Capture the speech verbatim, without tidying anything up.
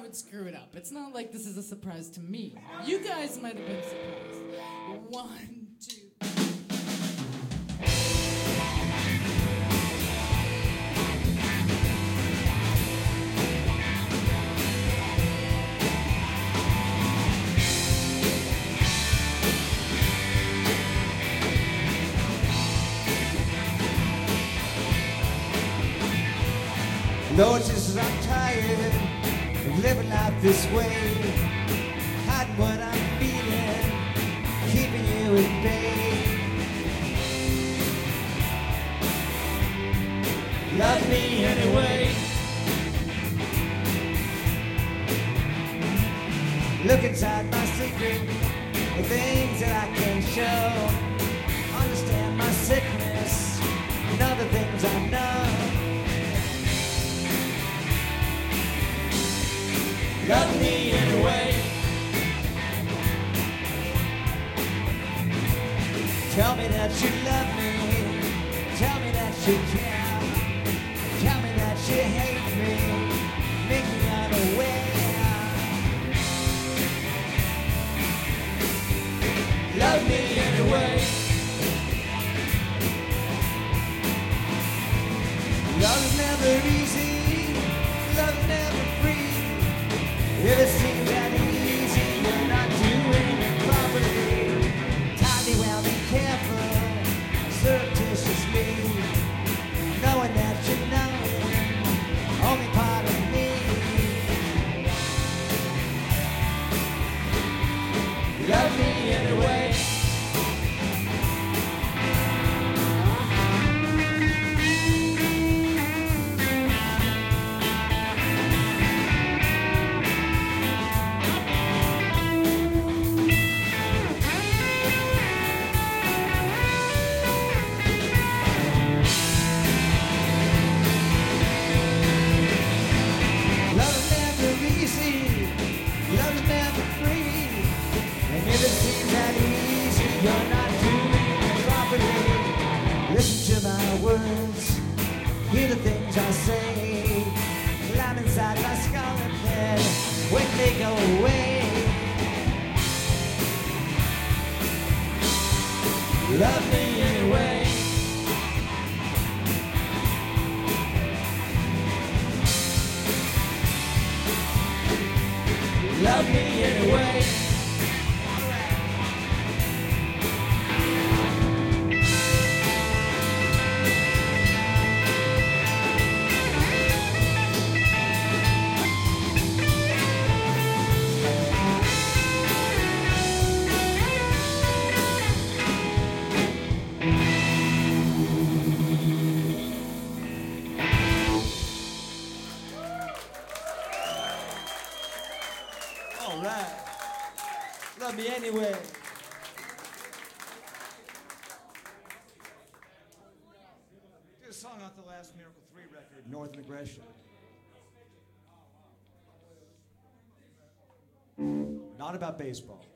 would screw it up. It's not like this is a surprise to me. You guys might have been surprised. One, two. Lord, just I'm tired of living life this way, hiding what I'm feeling, keeping you at bay. Love me anyway. Look inside my secret, the things that I can show. Understand my sickness and other things I know. Love me anyway. Tell me that you love me. Tell me that you care. Tell me that you hate me. Make me unaware. Love me anyway. Love is never easy. Love is never free. If it seems that easy, you're not doing it properly. Tie me well and careful, surreptitiously, knowing that you know only part of me. Love me anyway. Listen to my words, hear the things I say. Climb inside my skull and then when they go away. Love me anyway. Love me anyway. All right. Love me anyway. Did a song off the last Miracle three record, Northern Aggression. Not about baseball.